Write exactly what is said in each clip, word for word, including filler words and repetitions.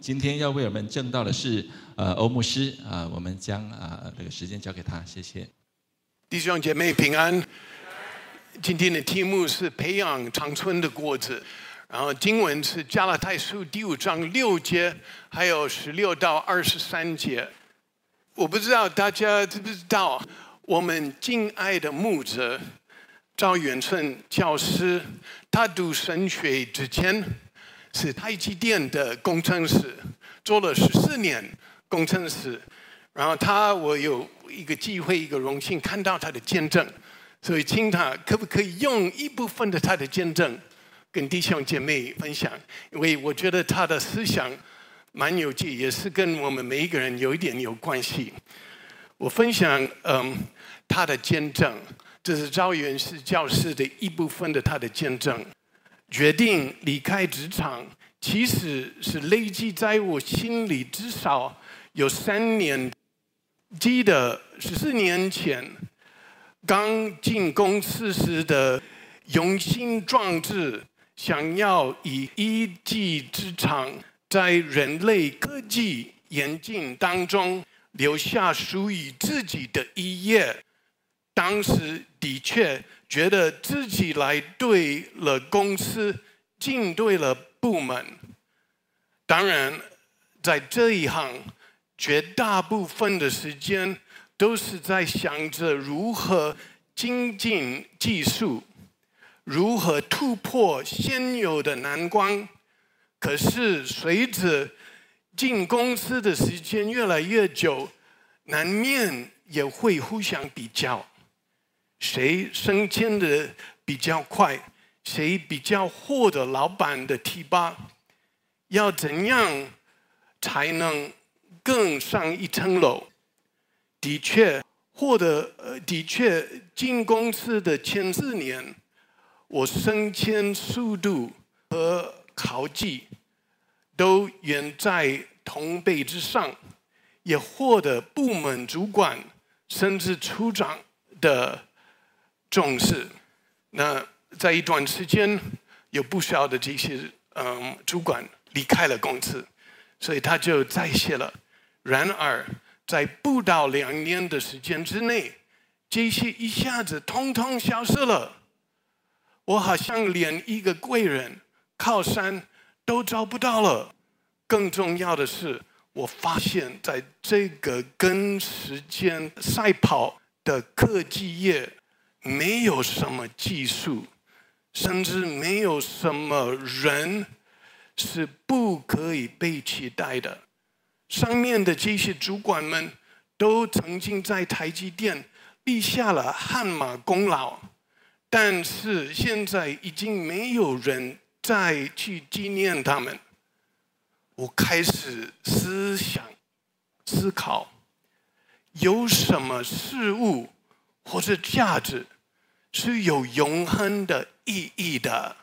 今天要为我们证道的是呃欧牧师啊、呃，我们将啊、呃、这个时间交给他，谢谢。 弟兄姐妹平安。今天的题目是培养长春的果子，然后经文是加拉太书第五章六节，还有十六到二十三节。我不知道大家知不知道，我们敬爱的牧者赵元顺教师，他读神学之前是台积电的工程师，做了十四年工程师。然后他，我有一个机会，一个荣幸看到他的见证，所以请他可不可以用一部分的他的见证跟弟兄姐妹分享？因为我觉得他的思想蛮有趣，也是跟我们每一个人有一点有关系。我分享嗯他的见证，这是赵元是教师的一部分的他的见证。决定离开职场，其实是累积在我心里至少有三年。记得十四年前刚进公司时的雄心壮志，想要以一技之长在人类科技演进当中留下属于自己的一页。当时的确觉得自己来对了公司，进对了部门。当然在这一行绝大部分的时间都是在想着如何精进技术，如何突破现有的难关。可是随着进公司的时间越来越久，难免也会互相比较，谁升迁的比较快，谁比较获得老板的提拔，要怎样才能更上一层楼？的确，获得呃，的确进公司的前四年，我升迁速度和考绩都远在同辈之上，也获得部门主管甚至处长的重视。那在一段时间，有不少的这些嗯主管离开了公司，所以他就再卸了。然而，在不到两年的时间之内，这些一下子通通消失了。我好像连一个贵人、靠山都找不到了。更重要的是，我发现在这个跟时间赛跑的科技业，没有什么技术，甚至没有什么人是不可以被取代的。上面的这些主管们都曾经在台积电立下了汗马功劳，但是现在已经没有人再去纪念他们。我开始思想思考，有什么事物或者价值是有永恒的意义的？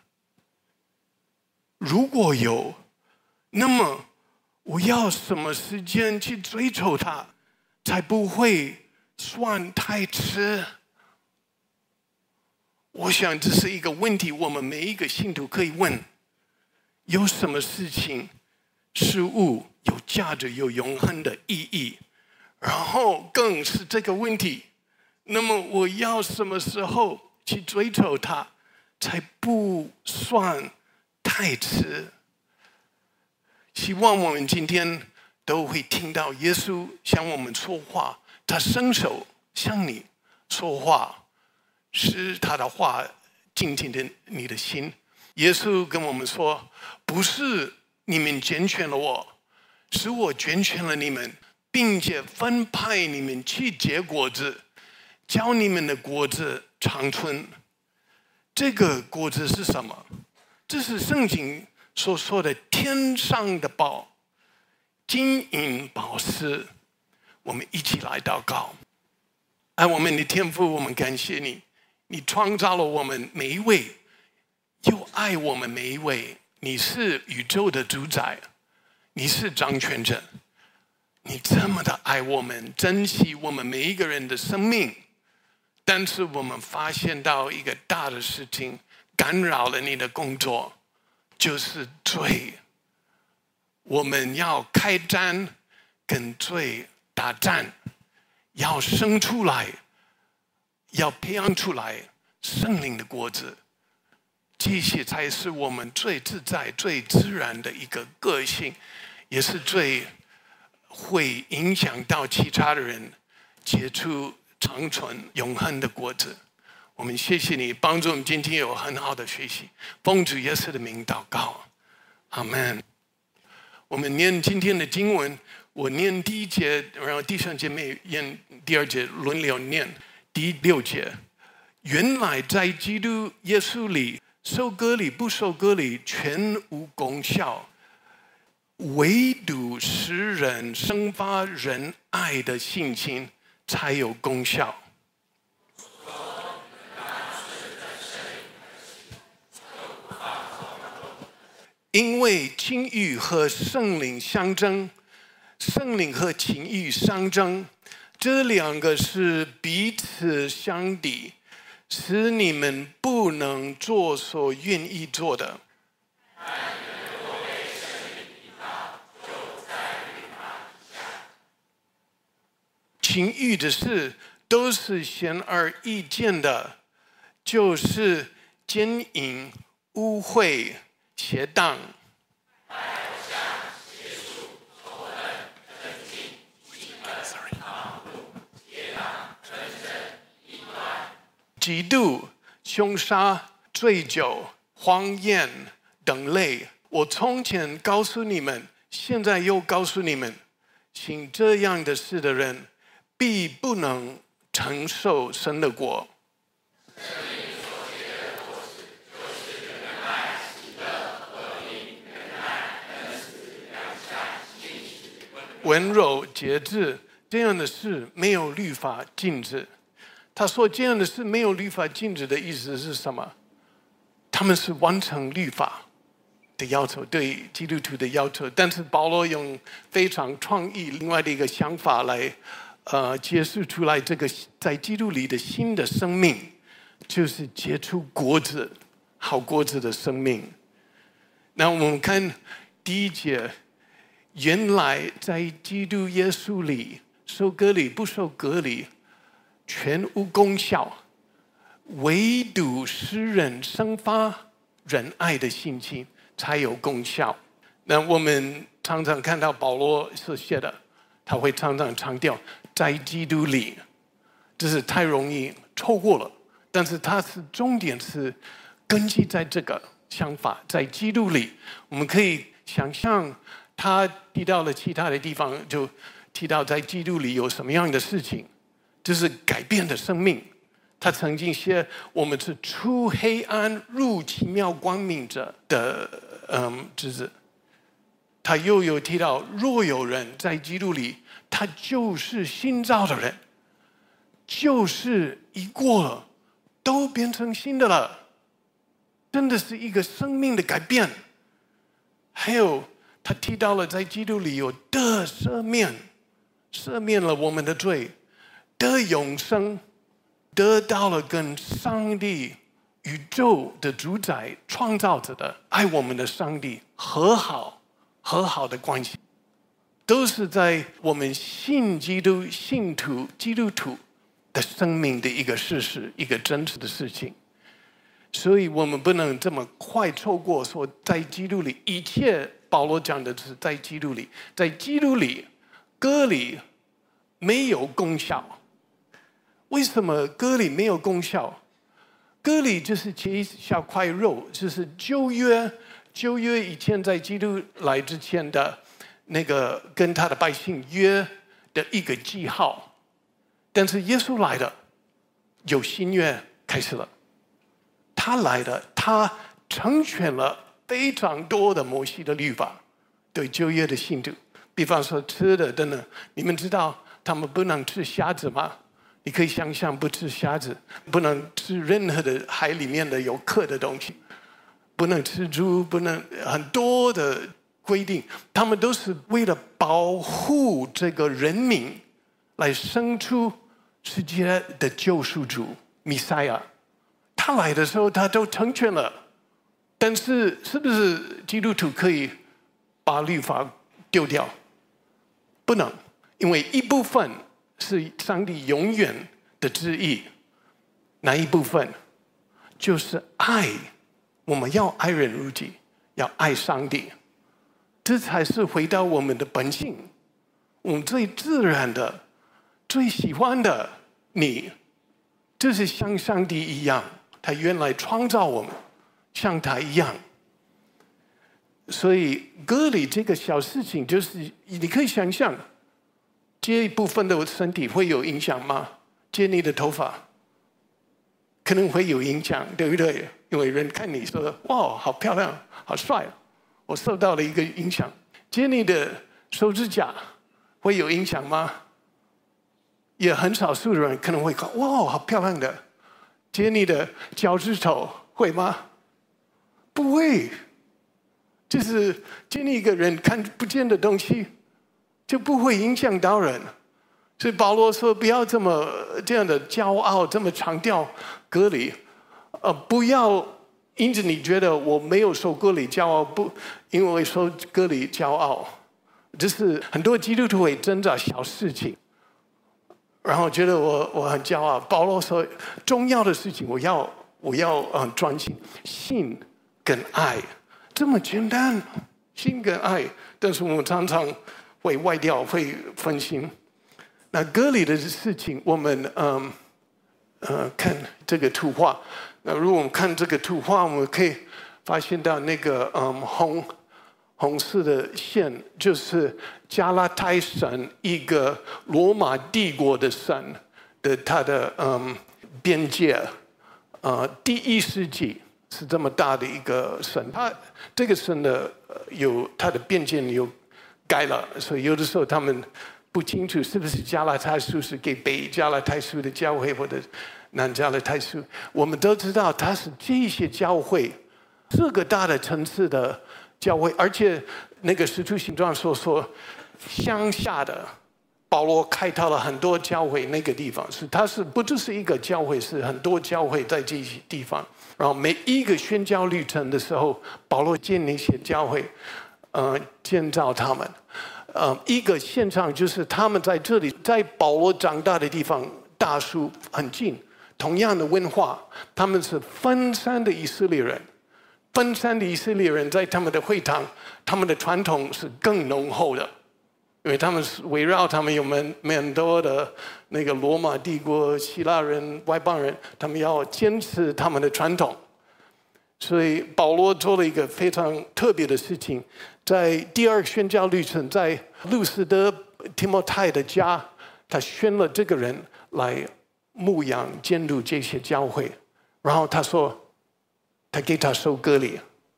如果有，那么我要什么时间去追求它，才不会算太迟？我想这是一个问题，我们每一个信徒可以问：有什么事情、事物有价值、有永恒的意义？然后更是这个问题，那么我要什么时候去追求它，才不算太迟？希望我们今天都会听到耶稣向我们说话，他伸手向你说话，使他的话进进的你的心。耶稣跟我们说，不是你们拣选了我，是我拣选了你们，并且分派你们去结果子，教你们的果子长存。这个果子是什么？这是圣经所说的天上的宝，金银宝石。我们一起来祷告。爱我们的天父，我们感谢你，你创造了我们每一位，又爱我们每一位。你是宇宙的主宰，你是掌权者，你这么的爱我们，珍惜我们每一个人的生命。但是我们发现到一个大的事情干扰了你的工作，就是罪。 我们要开战，跟罪打战，要生出来，要培养出来圣灵的果子。这些才是我们最自在、最自然的一个个性，也是最会影响到其他的人结出长存永恒的果子。我们谢谢你帮助我们今天有很好的学习，奉主耶稣的名祷告，阿们。我们念今天的经文，我念第一节，然后弟兄姐妹念第二节，轮流念。第六节，原来在基督耶稣里，受割礼不受割礼全无功效，唯独使人生发仁爱的性情才有功效。因为情欲和圣灵相争，圣灵和情欲相争，这两个是彼此相敌，使你们不能做所愿意做的。情欲的事都是显而易见的，就是奸淫、污秽、邪荡。嫉妒、凶杀、醉酒、荒宴等类，我从前告诉你们，现在又告诉你们，行这样的事的人，必不能承受神的国。温柔、节制，这样的事没有律法禁止。他说这样的事没有律法禁止的意思是什么？他们是完成律法的要求，对基督徒的要求。但是保罗用非常创意另外的一个想法来呃，揭示出来这个在基督里的新的生命，就是结出果子，好果子的生命。那我们看第一节，原来在基督耶稣里，受割礼不受割礼全无功效，唯独使人生发仁爱的性情才有功效。那我们常常看到保罗所写的，他会常常强调在基督里，这是太容易错过了。但是他是重点是根基在这个想法，在基督里，我们可以想象他提到了其他的地方，就提到在基督里有什么样的事情。就是改变的生命。他曾经写我们是出黑暗入奇妙光明者的嗯侄子。他又有提到，若有人在基督里，他就是新造的人，就是一过了都变成新的了，真的是一个生命的改变。还有他提到了在基督里有得赦免，赦免了我们的罪，得永生，得到了跟上帝宇宙的主宰创造者的爱我们的上帝和好和好的关系，都是在我们信基督信徒基督徒的生命的一个事实，一个真实的事情。所以我们不能这么快错过说在基督里一切。保罗讲的是在基督里，在基督里割礼没有功效。为什么割礼没有功效？割礼就是切一小块肉，就是旧约旧约以前在基督来之前的那个跟他的百姓约的一个记号。但是耶稣来的有新约开始了，他来的他成全了非常多的摩西的律法对旧约的信徒，比方说吃的等等。你们知道他们不能吃虾子吗？你可以想象，不吃虾子，不能吃任何的海里面的有壳的东西，不能吃猪，不能很多的规定，他们都是为了保护这个人民，来生出世界的救赎主弥赛亚。他来的时候，他都成全了。但是，是不是基督徒可以把律法丢掉，不能，因为一部分是上帝永远的旨意，哪一部分？就是爱，我们要爱人如己，要爱上帝，这才是回到我们的本性，我们最自然的、最喜欢的你，就是像上帝一样，他原来创造我们，像他一样。所以割礼这个小事情，就是你可以想象，这一部分的身体会有影响吗？接你的头发可能会有影响，对不对？因为人看你说哇，好漂亮，好帅，我受到了一个影响。接你的手指甲会有影响吗？也很少数的人可能会看哇，好漂亮的。接你的脚趾头会吗？不会。就是接你一个人看不见的东西，就不会影响到人。所以保罗说，不要这么这样的骄傲，这么强调割礼，呃，不要因此你觉得我没有受割礼骄傲，不因为受割礼骄傲，这是很多基督徒会挣扎小事情，然后觉得我我很骄傲。保罗说，重要的事情我要我要呃专心，信跟爱。这么简单，心跟爱，但是我们常常会外掉，会分心。那割礼的事情，我们嗯呃看这个图画。那如果我们看这个图画，我们可以发现到那个嗯红红色的线，就是加拉太省一个罗马帝国的省的它的嗯边界，呃第一世纪。是这么大的一个省，它这个省的有它的边界有改了，所以有的时候他们不清楚是不是加拉太书是给北加拉太书的教会或者南加拉太书。我们都知道它是这些教会这个大的层次的教会，而且那个使徒行传说说乡下的保罗开拓了很多教会，那个地方是它是不只是一个教会，是很多教会在这些地方。然后每一个宣教旅程的时候，保罗建立一些教会，呃，建造他们。呃，一个现场就是他们在这里，在保罗长大的地方，大树很近，同样的文化，他们是分散的以色列人，分散的以色列人在他们的会堂，他们的传统是更浓厚的。因为他们是围绕他们有蛮蛮多的那个罗马帝国、希腊人、外邦人，他们要坚持他们的传统，所以保罗做了一个非常特别的事情，在第二个宣教旅程，在路斯德提摩太的家，他选了这个人来牧养、监督这些教会，然后他说，他给他受割礼，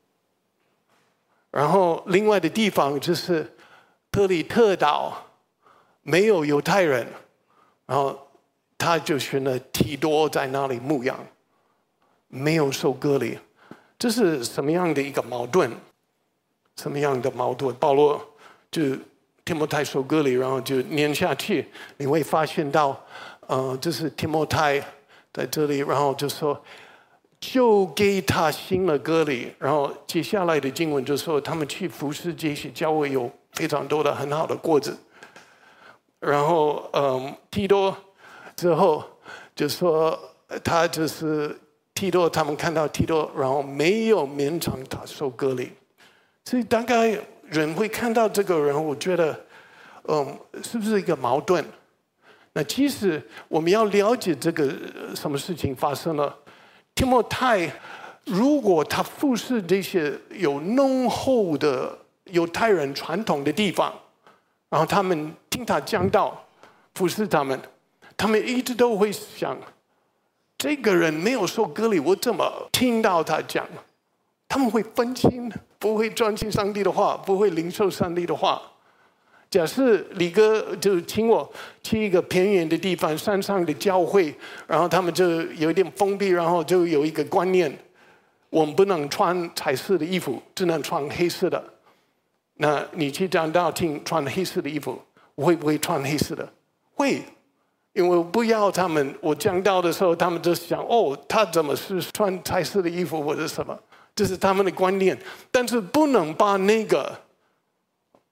然后另外的地方就是。特里特岛没有犹太人，然后他就选了提多在那里牧养，没有受割礼，这是什么样的一个矛盾？什么样的矛盾？保罗就提摩太受割礼，然后就念下去，你会发现到，呃，这是提摩太在这里，然后就说。就给他行了割礼，然后接下来的经文就说他们去服侍这些教会有非常多的很好的果子，然后嗯，提多之后就说他就是提多，他们看到提多，然后没有勉强他受割礼，所以大概人会看到这个人，我觉得嗯，是不是一个矛盾？那其实我们要了解这个什么事情发生了。提摩太，如果他服侍这些有浓厚的犹太人传统的地方，然后他们听他讲道，服侍他们，他们一直都会想，这个人没有受割礼，我怎么听到他讲？他们会分心，不会专心上帝的话，不会领受上帝的话。假设李哥就请我去一个偏远的地方，山上的教会，然后他们就有一点封闭，然后就有一个观念，我们不能穿彩色的衣服，只能穿黑色的。那你去讲道听穿黑色的衣服，我会不会穿黑色的？会，因为我不要他们。我讲道的时候，他们就想哦，他怎么是穿彩色的衣服或者什么？这是他们的观念，但是不能把那个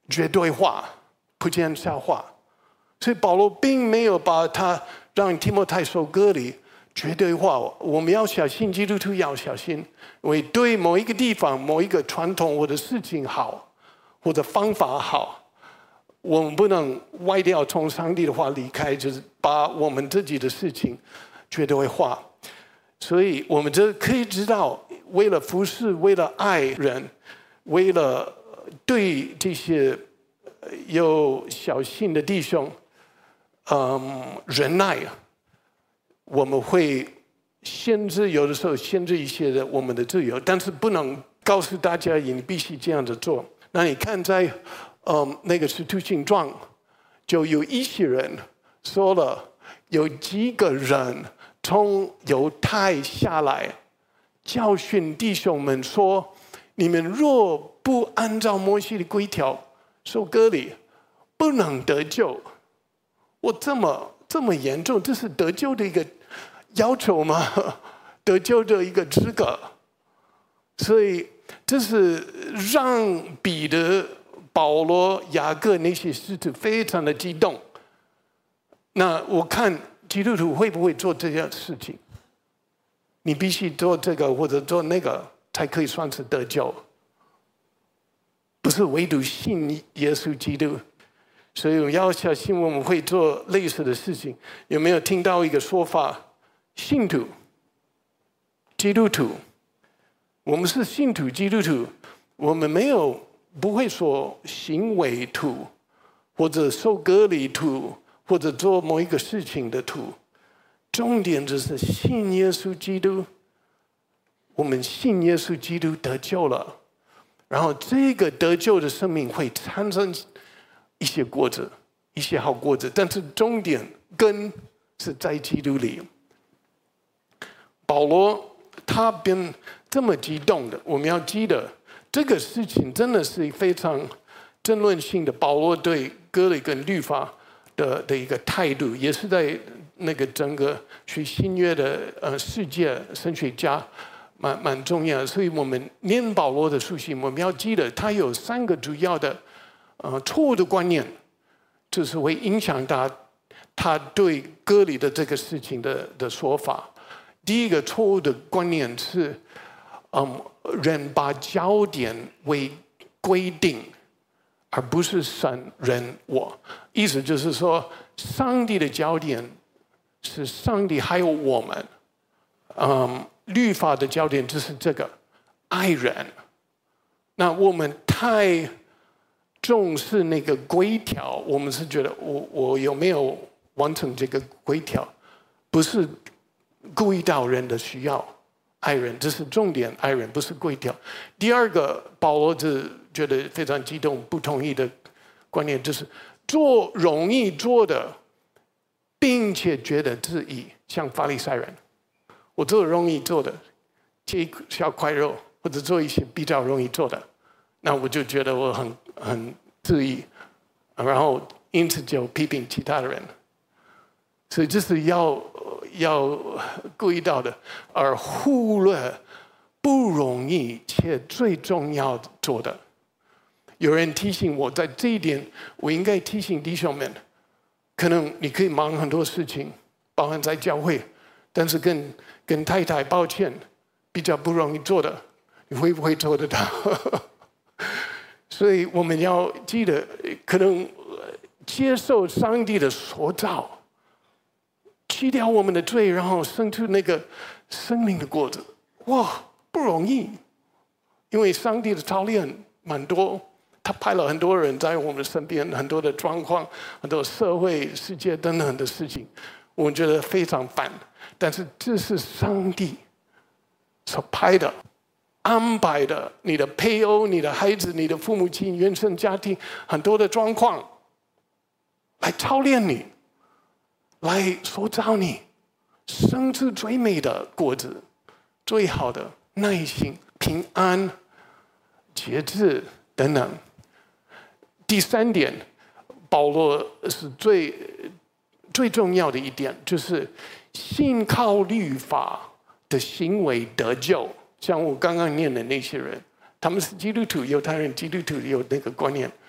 绝对化，不见笑话。所以保罗并没有把他让提摩太受割礼绝对化。我们要小心，基督徒要小心，因为对某一个地方、某一个传统或者事情好，或者方法好，我们不能歪掉从上帝的话离开，就是把我们自己的事情绝对化。所以我们这可以知道，为了服侍，为了爱人，为了对这些有小心的弟兄，嗯，忍耐，我们会限制，有的时候限制一些的我们的自由，但是不能告诉大家你必须这样子做。那你看在嗯那个使徒行传，就有一些人说了，有几个人从犹太下来，教训弟兄们说：你们若不按照摩西的规条受割礼，不能得救。我这么这么严重，这是得救的一个要求吗？得救的一个资格。所以这是让彼得、保罗、雅各那些使徒非常的激动。那我看基督徒会不会做这件事情？你必须做这个或者做那个，才可以算是得救。不是唯独信耶稣基督。所以我要小心，我们会做类似的事情。有没有听到一个说法？信徒、基督徒，我们是信徒、基督徒，我们没有不会说行为徒，或者受割礼徒，或者做某一个事情的徒。重点就是信耶稣基督，我们信耶稣基督得救了，然后这个得救的生命会产生一些果子，一些好果子，但是重点根是在基督里。保罗他变这么激动的，我们要记得这个事情真的是非常争论性的。保罗对割礼跟律法的的一个态度，也是在那个整个学新约的呃世界神学家蛮蛮重要的。所以我们念保罗的书信，我们要记得他有三个主要的呃错误的观念，就是会影响他他对割礼的这个事情的的说法。第一个错误的观念是，嗯，人把焦点为规定，而不是神人我。意思就是说，上帝的焦点是上帝还有我们，嗯，律法的焦点就是这个爱人。那我们太重视那个规条，我们是觉得我我有没有完成这个规条，不是顾到人的需要，爱人，这是重点，爱人不是规条。第二个，保罗是觉得非常激动、不同意的观念，就是做容易做的，并且觉得自义，像法利赛人，我做容易做的，切一小块肉，或者做一些比较容易做的，那我就觉得我很很自义，然后因此就批评其他的人。所以这是要要注意到的，而忽略不容易且最重要做的。有人提醒我，在这一点，我应该提醒弟兄们，可能你可以忙很多事情，包含在教会，但是跟跟太太抱歉，比较不容易做的，你会不会做得到？所以我们要记得，可能接受上帝的塑造。去掉我们的罪，然后生出那个生命的果子，哇，不容易。因为上帝的操练蛮多，他派了很多人在我们身边，很多的状况，很多社会、世界等等的事情，我们觉得非常烦。但是这是上帝所派的、安排的，你的配偶、你的孩子、你的父母亲、原生家庭，很多的状况，来操练你。来塑造你，生出最美的果子，最好的耐心、平安、节制等等。第三点，保罗是最最重要的一点，就是信靠律法的行为得救。像我刚刚念的那些人，他们是基督徒，犹太人基督徒有那个观念，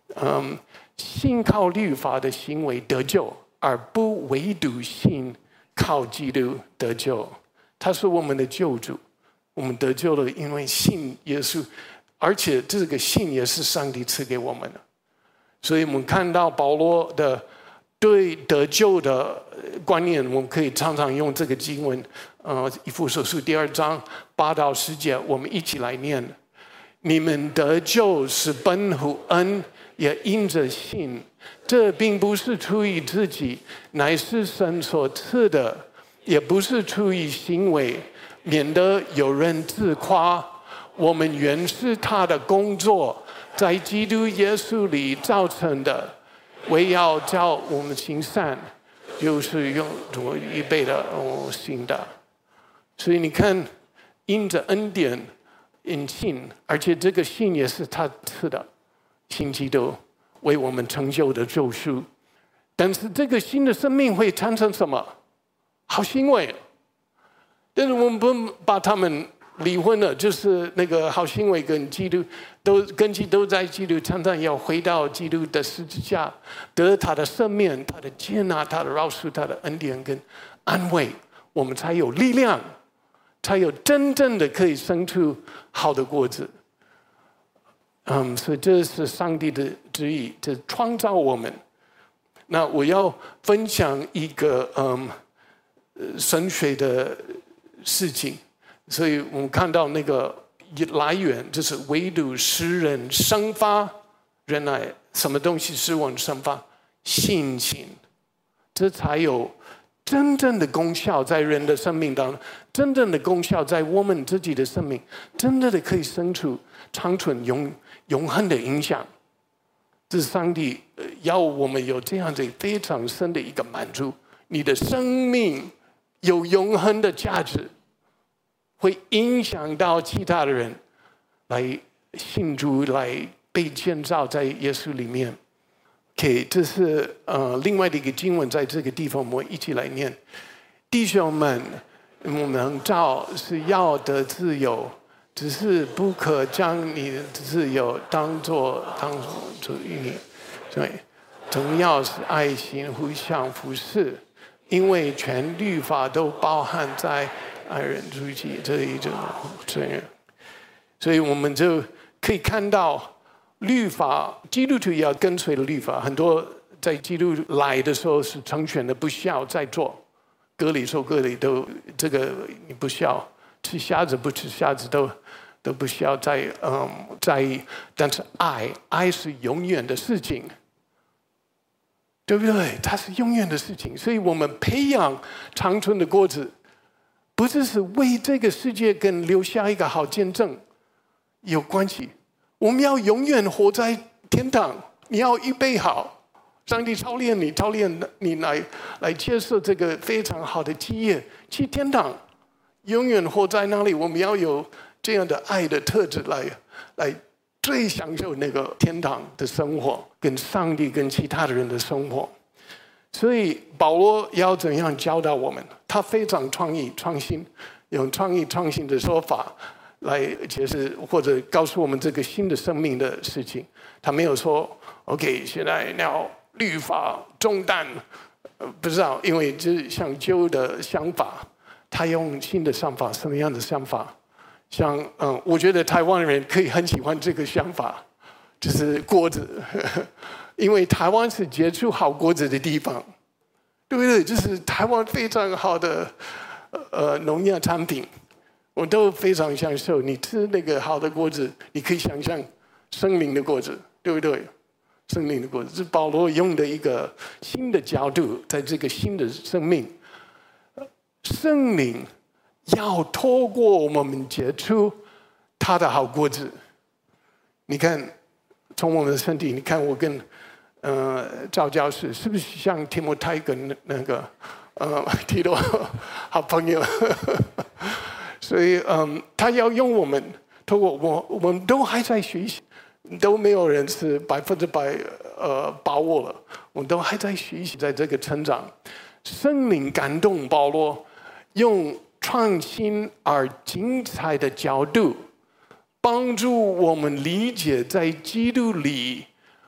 嗯，信靠律法的行为得救，而不唯独信靠基督得救。他是我们的救主，我们得救了，因为信耶稣，而且这个信也是上帝赐给我们的。所以我们看到保罗的对得救的观念，我们可以常常用这个经文，呃，以弗所书第二章八到十节，我们一起来念。你们得救是本乎恩，也因着信。这并不是出于自己，乃是神所赐的；也不是出于行为，免得有人自夸。我们原是他的工作，在基督耶稣里造成的，为要叫我们行善，就是用主预备的哦行的。所以你看，因着恩典。因信，而且这个信也是他赐的，信基督为我们成就的救赎。但是这个新的生命会产生什么？好行为。但是我们不把他们离婚了，就是那个好行为跟基督都根基都在基督，常常要回到基督的十字架，得他的赦免、他的接纳、他的饶恕、他的恩典跟安慰，我们才有力量。才有真正的可以生出好的果子。嗯，所以这是上帝的旨意，这创造我们。那我要分享一个嗯神学的事情，所以我们看到那个来源就是唯独使人生发，原来什么东西使我们生发？信心，这才有。真正的功效在人的生命当中，真正的功效在我们自己的生命，真正的可以生出长存永永恒的影响。这是上帝要我们有这样的非常深的一个满足。你的生命有永恒的价值，会影响到其他的人来信主，来被建造在耶稣里面。OK， 这是呃另外的一个经文，在这个地方我们一起来念。弟兄们，我们照是要得自由，只是不可将你的自由当作当作于你，所以总要是爱心互相服侍，因为全律法都包含在爱人如己这一种承认。所以我们就可以看到。律法，基督徒也要跟随律法。很多在基督来的时候是成全的，不需要再做。割礼受割礼都这个你不需要，吃虾子不吃虾子都都不需要再嗯在意。但是爱，爱是永远的事情，对不对？它是永远的事情。所以我们培养长存的果子，不只是为这个世界跟留下一个好见证有关系。我们要永远活在天堂，你要预备好，上帝操练你，操练你来来接受这个非常好的基业，去天堂，永远活在那里。我们要有这样的爱的特质来来最享受那个天堂的生活，跟上帝跟其他的人的生活。所以保罗要怎样教导我们？他非常创意创新，用创意创新的说法。来解释或者告诉我们这个新的生命的事情，他没有说 OK， 现在要律法重担，呃，不知道，因为这像旧的想法，他用新的想法，什么样的想法？像嗯，我觉得台湾人可以很喜欢这个想法，就是果子，呵呵，因为台湾是结出好果子的地方，对不对？就是台湾非常好的呃农业产品。我都非常享受，你吃那个好的果子，你可以想象生命的果子，对不对？生命的果子是保罗用的一个新的角度，在这个新的生命，圣灵要透过我们结出他的好果子。你看，从我们的身体，你看我跟呃赵教士是不是像提摩太跟那个呃提多好朋友？所以，嗯，他要用我们，透过我，我们都还在学习，都没有人是百分之百呃把握了，我们都还在学习，在这个成长。圣灵感动保罗，用创新而精彩的角度，帮助我们理解在基督里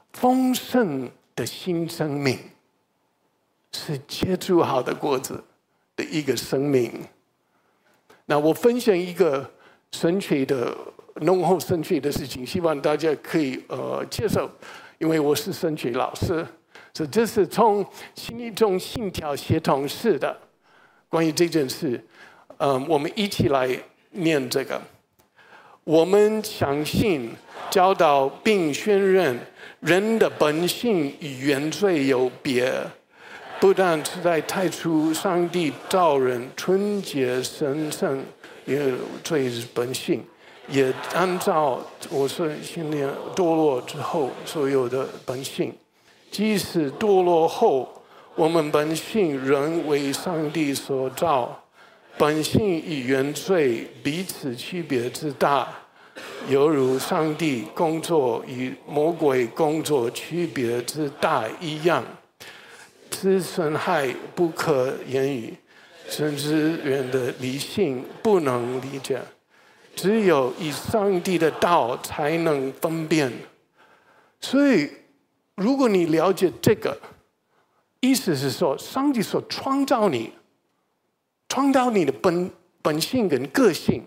丰盛的新生命，是结出好的果子的一个生命。那我分享一个神学的浓厚神学的事情，希望大家可以呃接受，因为我是神学老师，所以这是从心理中信条协同式的关于这件事。呃，我们一起来念这个。我们相信、教导并宣认，人的本性与原罪有别，不但是在太初上帝造人纯洁神圣，也有罪本性，也按照我说信念堕落之后所有的本性。即使堕落后，我们本性仍为上帝所造。本性与原罪彼此区别之大，犹如上帝工作与魔鬼工作区别之大一样，之损害不可言语，甚至人的理性不能理解，只有以上帝的道才能分辨。所以，如果你了解这个，意思是说，上帝所创造你。创造你的本本性跟个性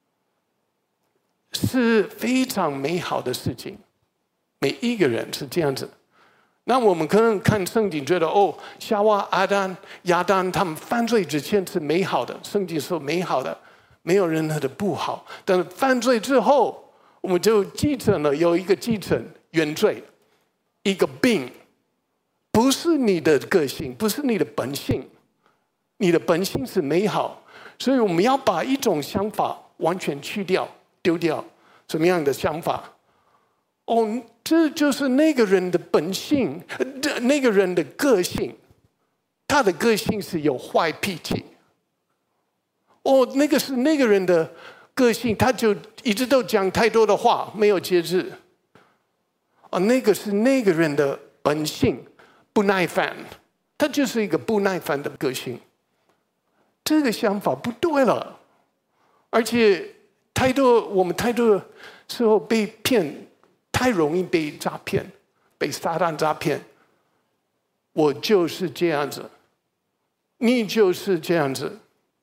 是非常美好的事情，每一个人是这样子。那我们可能看圣经觉得，哦，夏娃、亚当、亚当他们犯罪之前是美好的，圣经说美好的，没有任何的不好。但是犯罪之后，我们就继承了有一个继承原罪，一个病，不是你的个性，不是你的本性。你的本性是美好，所以我们要把一种想法完全去掉、丢掉。什么样的想法？哦，这就是那个人的本性，那个人的个性，他的个性是有坏脾气。哦，那个是那个人的个性，他就一直都讲太多的话，没有节制。哦，那个是那个人的本性，不耐烦，他就是一个不耐烦的个性。这个想法不对了，而且太多我们太多时候被骗，太容易被诈骗，被撒旦诈骗。我就是这样子，你就是这样子，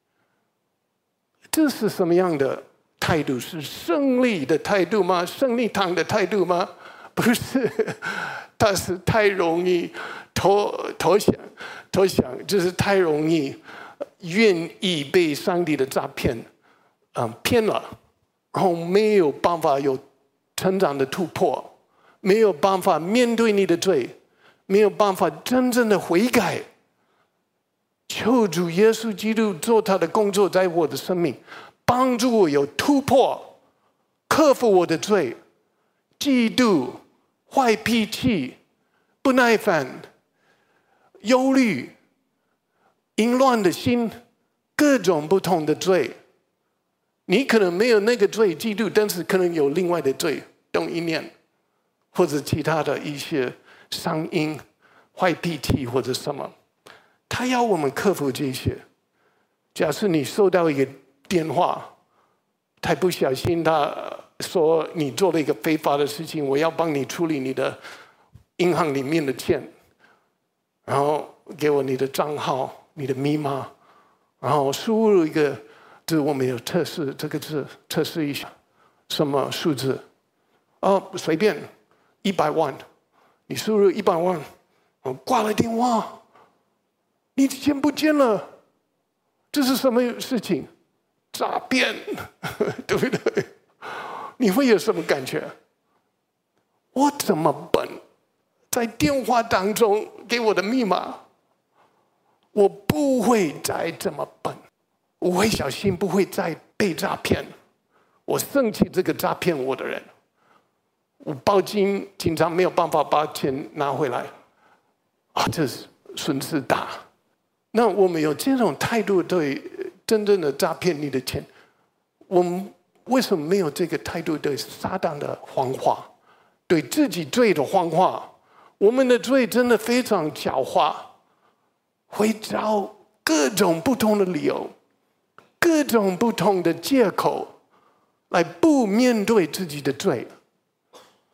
这是什么样的态度？是胜利的态度吗？胜利堂的态度吗？不是，他是太容易投投降，投降就是太容易。愿意被上帝的诈骗，嗯，骗了，然后没有办法有成长的突破，没有办法面对你的罪，没有办法真正的悔改。求主耶稣基督做他的工作，在我的生命，帮助我有突破，克服我的罪、嫉妒、坏脾气、不耐烦、忧虑。淫乱的心，各种不同的罪，你可能没有那个罪嫉妒，但是可能有另外的罪动一念，或者其他的一些伤阴、坏脾气或者什么，他要我们克服这些。假设你收到一个电话，太不小心，他说你做了一个非法的事情，我要帮你处理你的银行里面的钱，然后给我你的账号。你的密码，然后输入一个字，我们有测试这个字，测试一下什么数字？哦，随便一百万，你输入一百万，我挂了电话，你钱不见了，这是什么事情？诈骗，对不对？你会有什么感觉？我怎么笨，在电话当中给我的密码？我不会再这么笨，我会小心，不会再被诈骗。我生气这个诈骗我的人，我报警，警察没有办法把钱拿回来，啊，这是损失大。那我们有这种态度对真正的诈骗你的钱，我们为什么没有这个态度对撒旦的谎话，对自己罪的谎话？我们的罪真的非常狡猾。会找各种不同的理由，各种不同的借口，来不面对自己的罪，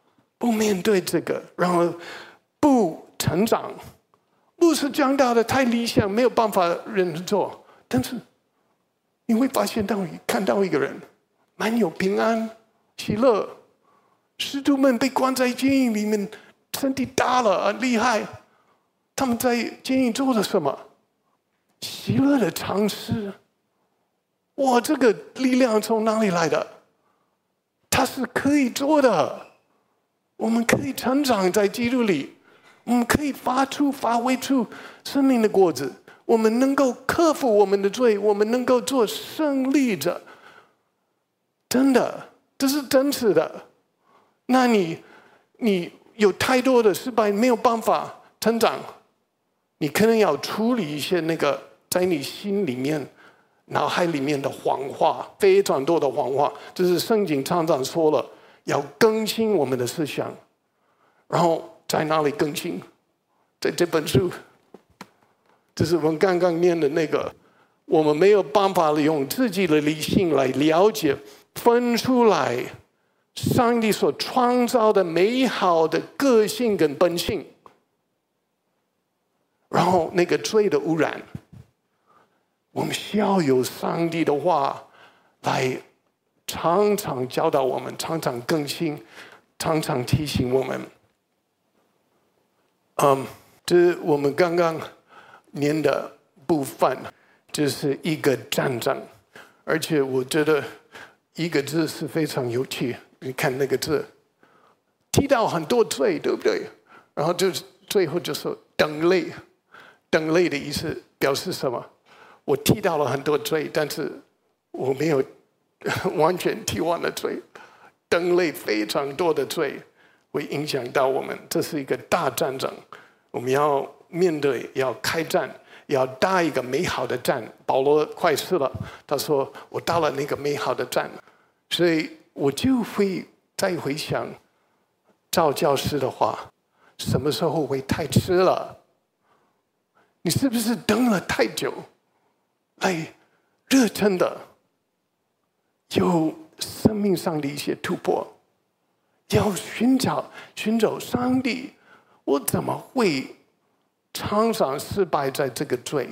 不面对这个，然后不成长，不是讲到的太理想，没有办法人做。但是你会发现到看到一个人蛮有平安、喜乐，使徒们被关在监狱里面，身体大了啊，厉害。他们在监狱做了什么？喜乐的尝试。哇，这个力量从哪里来的？它是可以做的。我们可以成长在基督里，我们可以发出、发挥出生命的果子。我们能够克服我们的罪，我们能够做胜利者。真的，这是真实的。那你，你有太多的失败，没有办法成长，你可能要处理一些那个在你心里面、脑海里面的谎话，非常多的谎话。这是圣经常常说了，要更新我们的思想。然后在哪里更新？在这本书。这是我们刚刚念的那个，我们没有办法用自己的理性来了解、分出来上帝所创造的美好的个性跟本性，然后那个罪的污染，我们需要有上帝的话来常常教导我们，常常更新，常常提醒我们。嗯，这是我们刚刚念的部分，这是一个战争，而且我觉得一个字是非常有趣。你看那个字，提到很多罪，对不对？然后就最后就说等类，等类的意思表示什么？我提到了很多罪，但是我没有完全提完了罪，等类非常多的罪会影响到我们，这是一个大战争，我们要面对，要开战，要打一个美好的战。保罗快死了，他说我打了那个美好的战，所以我就会再回想赵教师的话，什么时候会太迟了？你是不是等了太久？来热忱的有生命上的一些突破，要寻找寻找上帝，我怎么会常常失败在这个罪？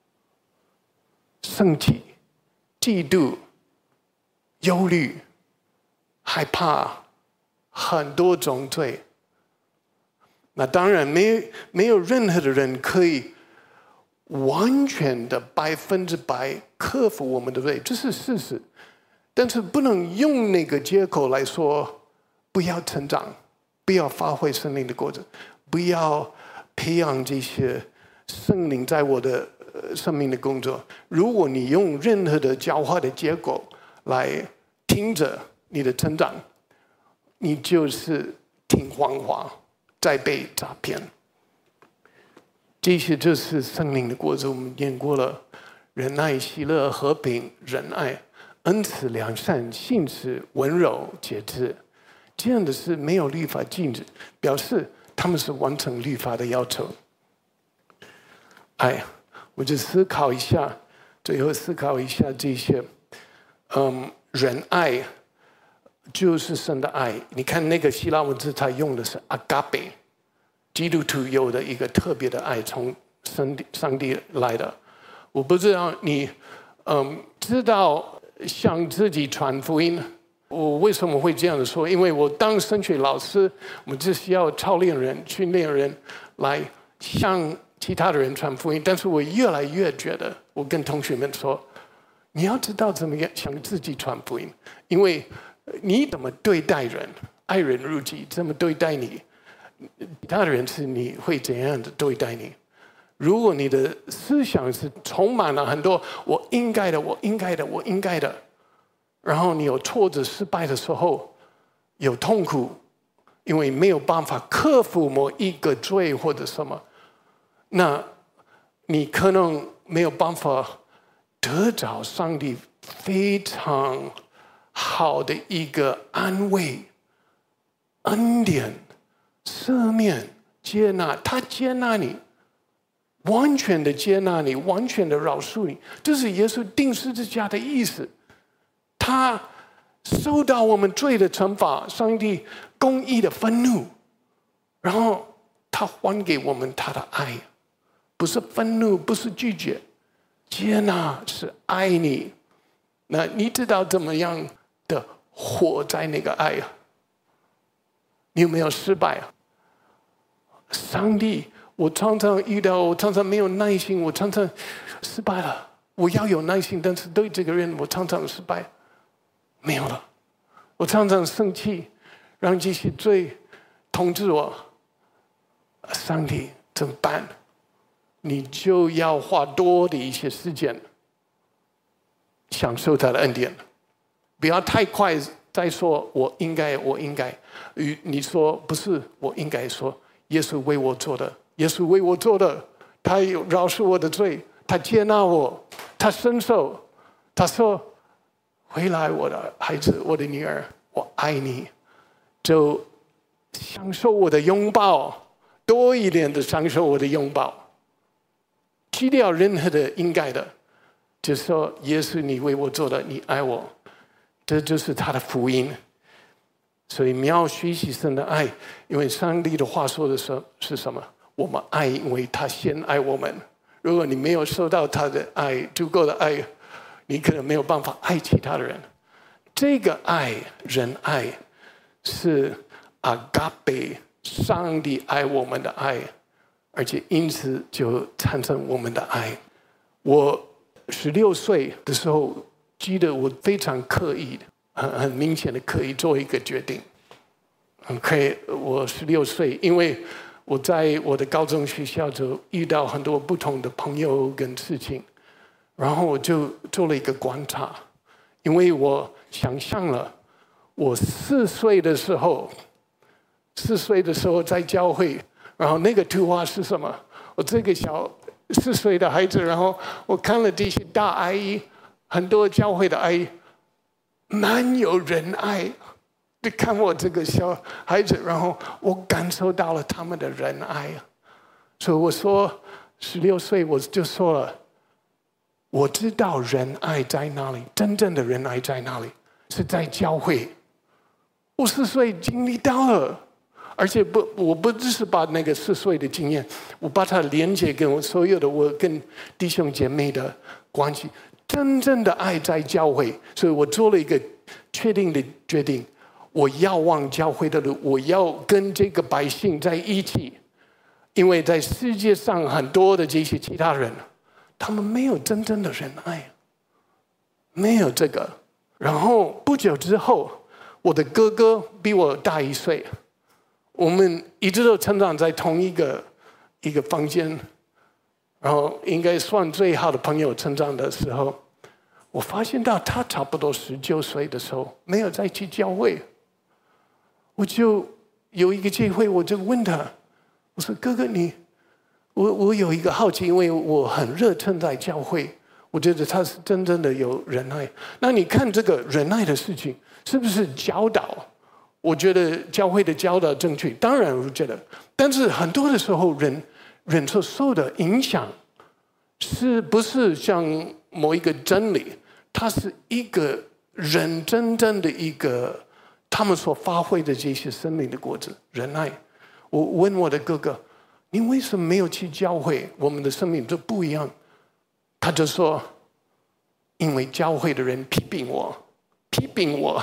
生气、嫉妒、忧虑、害怕，很多种罪。那当然没没有任何的人可以完全的百分之百克服我们的罪，这是事实。但是不能用那个借口来说不要成长，不要发挥生命的果子，不要培养这些圣灵在我的生命的工作。如果你用任何的教化的结果来停着你的成长，你就是挺谎话，在被诈骗。这些就是生命的果子，我们念过了：仁爱、喜乐、和平、仁爱、恩慈、良善、信实、温柔、节制。这样的是没有律法禁止，表示他们是完成律法的要求。哎，我就思考一下，最后思考一下这些。嗯，仁爱就是神的爱。你看那个希腊文字，它用的是 agape， 基督徒有的一个特别的爱，从上帝来的。我不知道你嗯知道向自己传福音。我为什么会这样子说？因为我当神学老师，我们就是要操练人、训练人来向其他的人传福音。但是我越来越觉得，我跟同学们说，你要知道怎么样向自己传福音，因为你怎么对待人，爱人如己，怎么对待你，其他的人是你会怎样的对待你。如果你的思想是充满了很多我应该的、我应该的、我应该的，然后你有挫折、失败的时候，有痛苦，因为没有办法克服某一个罪或者什么，那你可能没有办法得着上帝非常好的一个安慰、恩典、赦免、接纳。他接纳你，完全的接纳你，完全的饶恕你，这是耶稣钉十字架的意思。他受到我们罪的惩罚，上帝公义的愤怒，然后他还给我们他的爱，不是愤怒，不是拒绝，接纳是爱你。那你知道怎么样的活在那个爱啊？你有没有失败啊？上帝，我常常遇到，我常常没有耐心，我常常失败了。我要有耐心，但是对这个人，我常常失败，没有了。我常常生气，让这些罪统治我。上帝怎么办？你就要花多的一些时间享受他的恩典，不要太快再说我应该，我应该。与你说不是，我应该说耶稣为我做的，耶稣为我做的，他有饶恕我的罪，他接纳我，他伸手，他说回来，我的孩子，我的女儿，我爱你，就享受我的拥抱，多一点的享受我的拥抱，去掉任何的应该的，就说耶稣你为我做的，你爱我，这就是他的福音。所以你要学习神的爱，因为上帝的话说的是是什么？我们爱，因为他先爱我们。如果你没有受到他的爱，足够的爱，你可能没有办法爱其他的人。这个爱，仁爱，是阿嘎贝，上帝爱我们的爱，而且因此就产生我们的爱。我十六岁的时候，记得我非常刻意的。很很明显的可以做一个决定。OK， 我十六岁，因为我在我的高中学校就遇到很多不同的朋友跟事情，然后我就做了一个观察，因为我想象了我四岁的时候，四岁的时候在教会，然后那个图画是什么？我这个小四岁的孩子，然后我看了这些大阿姨，很多教会的阿姨。蛮有仁爱，你看我这个小孩子，然后我感受到了他们的仁爱，所以我说十六岁我就说了，我知道仁爱在哪里，真正的仁爱在哪里，是在教会。我四岁经历到了，而且不，我不只是把那个四岁的经验，我把它连接跟我所有的我跟弟兄姐妹的关系。真正的爱在教会，所以我做了一个确定的决定，我要往教会的路，我要跟这个百姓在一起，因为在世界上很多的这些其他人，他们没有真正的仁爱，没有这个。然后不久之后，我的哥哥比我大一岁，我们一直都成长在同一个一个房间。然后应该算最好的朋友成长的时候，我发现到他差不多十九岁的时候没有再去教会，我就有一个机会，我就问他，我说哥哥你，我我有一个好奇，因为我很热忱在教会，我觉得他是真正的有仁爱。那你看这个仁爱的事情是不是教导？我觉得教会的教导正确，当然我觉得，但是很多的时候人。人所受的影响，是不是像某一个真理？它是一个人真正的一个他们所发挥的这些生命的果子，仁爱。我问我的哥哥：“你为什么没有去教会？我们的生命都不一样。”他就说：“因为教会的人批评我，批评我。”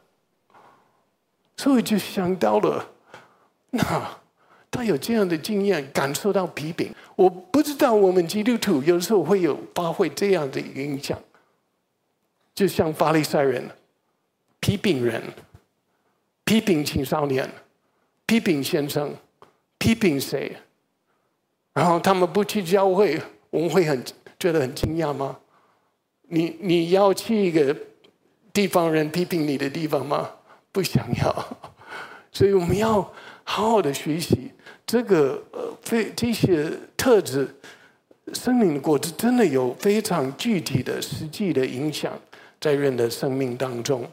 所以就想到了那。他有这样的经验，感受到批评。我不知道我们基督徒有时候会有发挥这样的影响，就像法利赛人批评人，批评青少年，批评先生，批评谁，然后他们不去教会，我们会很觉得很惊讶吗？你你要去一个地方人批评你的地方吗？不想要，所以我们要好好的学习。这个呃，非这些特质，生命的果子真的有非常具体的、实际的影响在人的生命当中。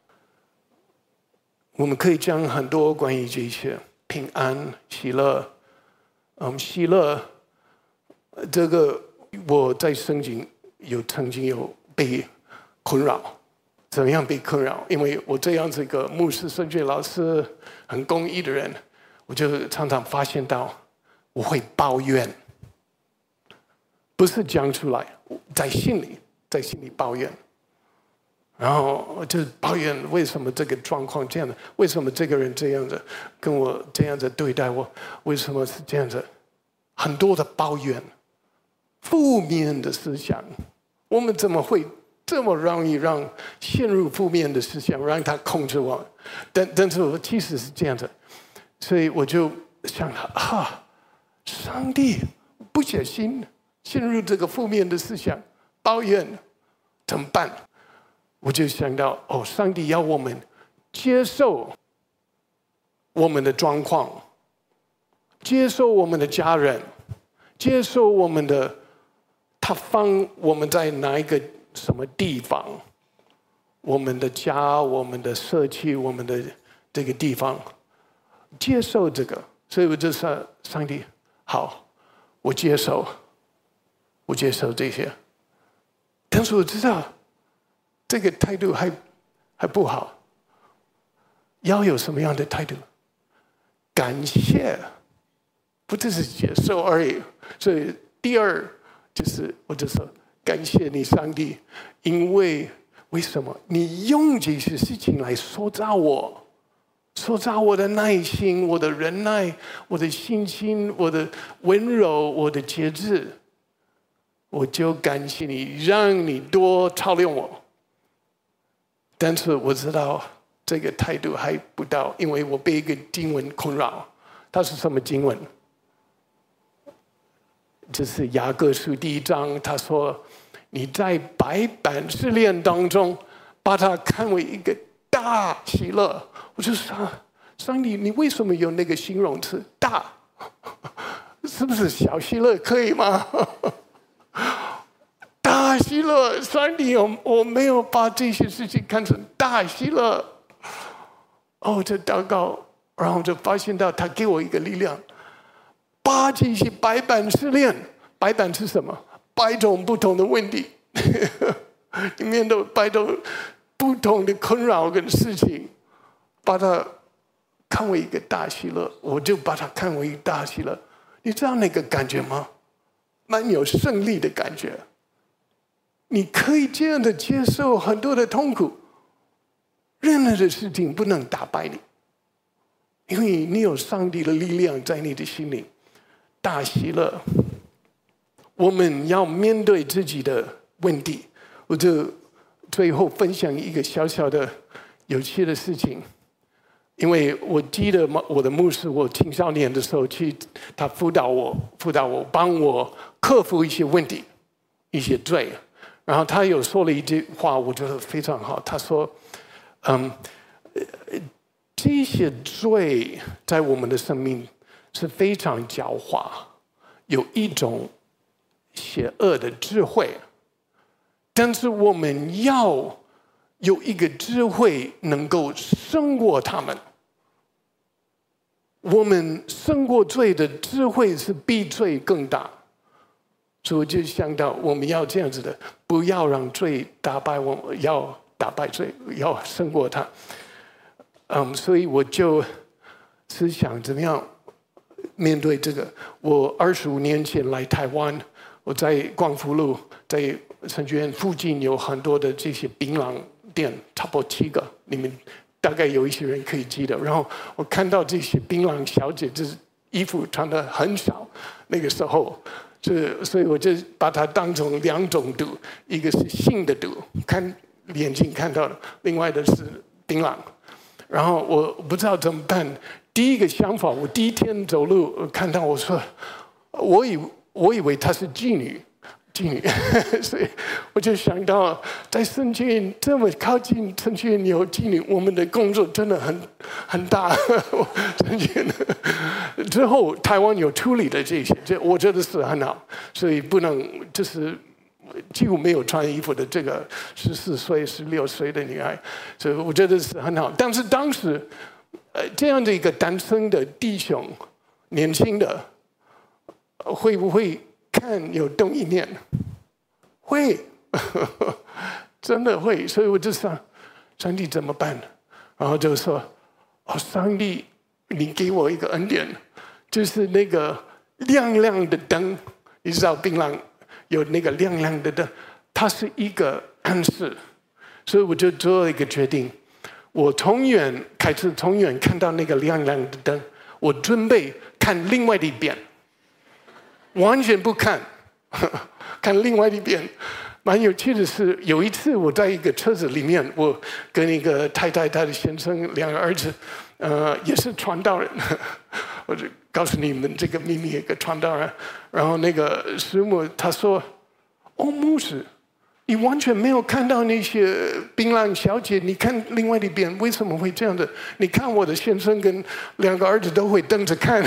我们可以讲很多关于这些平安、喜乐。嗯，喜乐，这个我在圣经有曾经有被困扰， 怎么样被困扰？因为我这样子一个牧师、神学老师、很公益的人，我就常常发现到我会抱怨，不是讲出来，在心里，在心里抱怨。然后我就抱怨为什么这个状况这样的，为什么这个人这样子跟我这样子对待我，为什么是这样子？很多的抱怨，负面的思想，我们怎么会这么容易让陷入负面的思想，让它控制我？但但是我其实是这样子，所以我就想啊，上帝不小心陷入这个负面的思想，抱怨怎么办？我就想到，哦，上帝要我们接受我们的状况，接受我们的家人，接受我们的他放我们在哪一个什么地方，我们的家，我们的社区，我们的这个地方，接受这个。所以我就说，上帝，好，我接受，我接受这些。但是我知道。这个态度还还不好，要有什么样的态度？感谢，不只是接受而已。所以第二就是，我就说感谢你，上帝，因为为什么你用这些事情来塑造我，塑造我的耐心、我的忍耐、我的信心、我的温柔、我的节制，我就感谢你，让你多操练我。但是我知道这个态度还不到，因为我被一个经文困扰。它是什么经文？这是雅各书第一章，他说：“你在百般试炼当中，把它看为一个大喜乐。”我就说：“上帝，你为什么有那个形容词‘大’？是不是小喜乐可以吗？”大喜乐，上帝，我没有把这些事情看成大喜乐。哦，这祷告，然后就发现到他给我一个力量，把这些百般试炼，百般是什么？百种不同的问题，里面的百种不同的困扰跟事情，把它看为一个大喜乐，我就把它看为一个大喜乐。你知道那个感觉吗？蛮有胜利的感觉。你可以这样的接受很多的痛苦，任何的事情不能打败你，因为你有上帝的力量在你的心里，大喜乐。我们要面对自己的问题，我就最后分享一个小小的有趣的事情。因为我记得我的牧师，我青少年的时候去，他辅导我，辅导我，帮我克服一些问题，一些罪。然后他有说了一句话，我觉得非常好。他说：“嗯，这些罪在我们的生命是非常狡猾，有一种邪恶的智慧，但是我们要有一个智慧能够胜过他们。我们胜过罪的智慧是比罪更大。”所以我就想到，我们要这样子的，不要让罪打败我们，要打败罪，要胜过它。嗯，所以我就是想怎么样面对这个。我二十五年前来台湾，我在光复路，在神学院附近有很多的这些槟榔店，差不多七个，你们大概有一些人可以记得。然后我看到这些槟榔小姐，就是衣服穿得很少，那个时候。这所以我就把它当成两种毒，一个是性的毒，看眼睛看到的；另外的是槟榔。然后我不知道怎么办。第一个想法，我第一天走路看到，我说，我以我以为她是妓女，妓女，所以我就想到，在圣经这么靠近圣经有妓女，我们的工作真的很很大。圣经之后，台湾有处理的这些，这我觉得是很好，所以不能就是几乎没有穿衣服的这个十四岁、十六岁的女孩，所以我觉得是很好。但是当时，呃，这样的一个单身的弟兄，年轻的，会不会看有动一念？会，真的会。所以我就想， 上帝怎么办？然后就说：“哦，上帝，你给我一个恩典，就是那个亮亮的灯，你知道槟榔有那个亮亮的灯，它是一个暗示。”所以我就做了一个决定，我从远开始从远看到那个亮亮的灯，我准备看另外一边，完全不看，看另外一边。蛮有趣的是，有一次我在一个车子里面，我跟一个太太、她的先生两个儿子，呃，也是传道人，我就告诉你们这个秘密，一个传道人。然后那个师母她说：“哦，牧师，你完全没有看到那些槟榔小姐，你看另外一边为什么会这样的？你看我的先生跟两个儿子都会瞪着看。”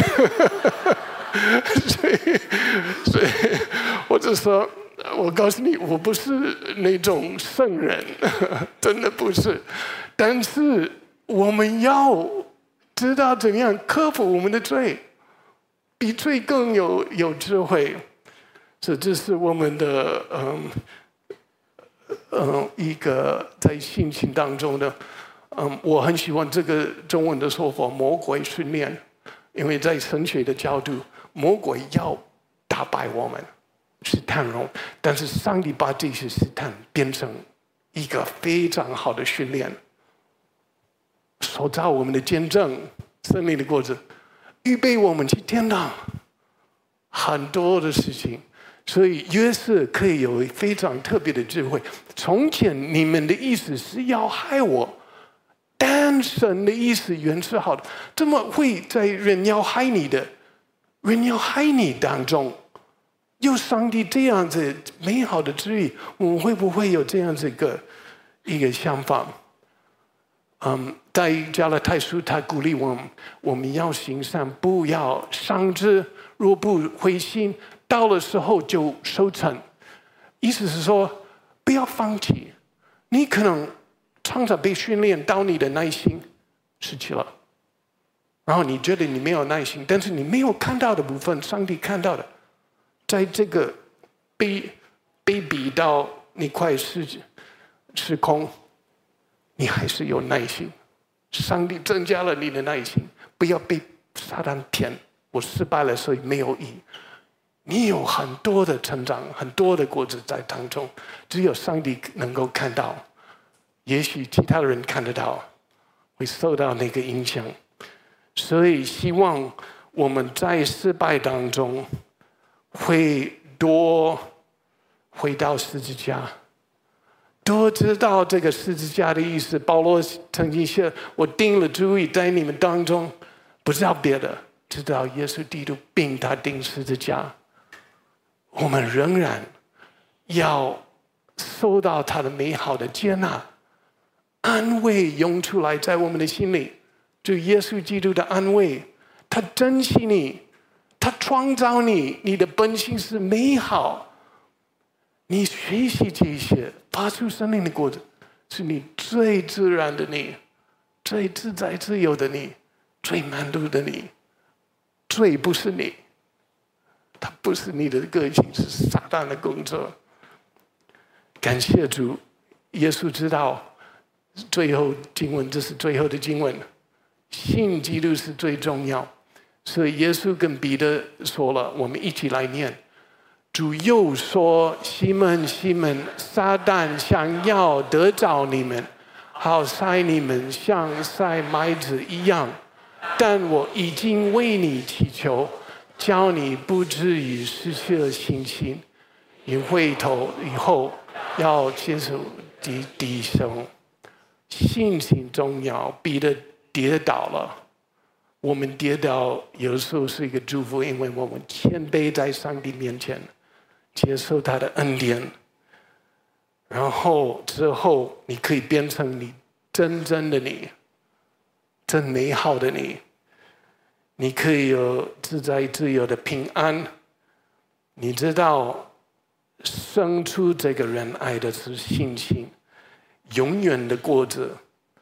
所以，所以我就说。我告诉你，我不是那种圣人，真的不是。但是我们要知道怎样克服我们的罪，比罪更有有智慧。这这是我们的嗯嗯一个在信心当中的嗯，我很喜欢这个中文的说法——魔鬼训练，因为在神学的角度，魔鬼要打败我们。试探容，但是上帝把这些试探变成一个非常好的训练，塑造我们的见证，生命的果子，预备我们去天堂，很多的事情。所以约瑟可以有非常特别的智慧。从前你们的意思是要害我，但神的意思原是好的。怎么会在人要害你的、人要害你当中？有上帝这样子美好的旨意，我们会不会有这样子一个一个想法？嗯，在加拉太书，他鼓励我们，我们要行善，不要丧志，若不灰心，到了时候就收成。意思是说，不要放弃。你可能常常被训练到你的耐心失去了，然后你觉得你没有耐心，但是你没有看到的部分，上帝看到的。在这个被被逼到你快失失控，你还是有耐心。上帝增加了你的耐心，不要被撒旦骗。我失败了，所以没有义。你有很多的成长，很多的果子在当中，只有上帝能够看到。也许其他的人看得到，会受到那个影响。所以希望我们在失败当中。会多回到十字架，多知道这个十字架的意思。保罗曾经说：“我定了主意在你们当中，不知道别的，知道耶稣基督并他定十字架。”我们仍然要受到他的美好的接纳、安慰涌出来，在我们的心里，就耶稣基督的安慰，他珍惜你。他创造你，你的本性是美好。你学习这些，发出生命的果子，是你最自然的你，最自在自由的你，最满足的你。罪不是你，它不是你的个性，是撒旦的工作。感谢主，耶稣知道，最后经文，这是最后的经文，信基督是最重要。所以耶稣跟彼得说了，我们一起来念。主又说：“西门，西门，撒旦想要得着你们，好筛你们像筛麦子一样。但我已经为你祈求，叫你不至于失去了信心。你回头以后要接受弟弟兄，信心重要。彼得跌倒了。”我们跌倒有时候是一个祝福，因为我们谦卑在上帝面前，接受他的恩典，然后之后你可以变成你真正的你，真美好的你。你可以有自在自由的平安。你知道，生出这个人爱的是信心，永远的果子。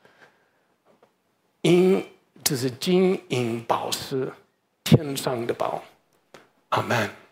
因这是金银宝石，天上的宝。阿们。